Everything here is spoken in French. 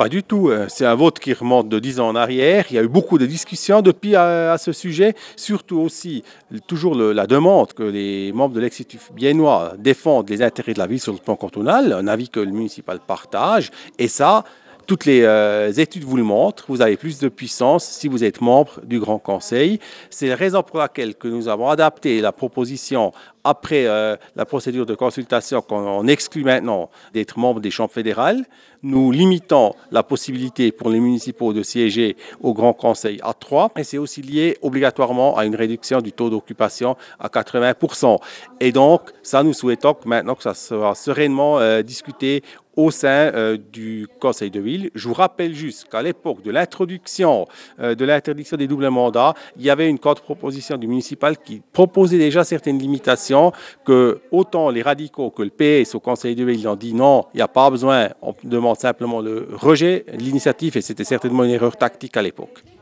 Pas du tout. C'est un vote qui remonte de 10 ans en arrière. Il y a eu beaucoup de discussions depuis à ce sujet. Surtout aussi, toujours la demande que les membres de l'exécutif biennois défendent les intérêts de la ville sur le plan cantonal, un avis que le municipal partage. Et ça, toutes les études vous le montrent. Vous avez plus de puissance si vous êtes membre du Grand Conseil. C'est la raison pour laquelle que nous avons adapté la proposition après la procédure de consultation qu'on exclut maintenant d'être membre des chambres fédérales. Nous limitons la possibilité pour les municipaux de siéger au Grand Conseil à 3 et c'est aussi lié obligatoirement à une réduction du taux d'occupation à 80%. Et donc, ça, nous souhaitons que maintenant que ça sera sereinement discuté au sein du Conseil de ville. Je vous rappelle juste qu'à l'époque de l'introduction de l'interdiction des doubles mandats, il y avait une contre-proposition du municipal qui proposait déjà certaines limitations que autant les radicaux que le PS au Conseil de ville ont dit non, il n'y a pas besoin, on demande simplement le rejet de l'initiative et c'était certainement une erreur tactique à l'époque.